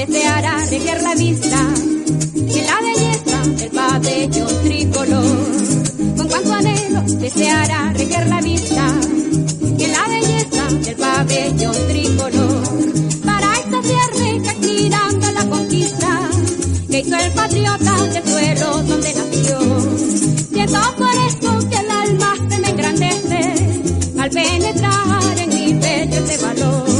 deseara regar la vista en la belleza del pabellón tricolor. Con cuánto anhelo deseara regar la vista en la belleza del pabellón tricolor, para extasiarme caminando la conquista que hizo el patriota del suelo donde nació. Siento por eso que el alma se me engrandece al penetrar en mi pecho ese valor.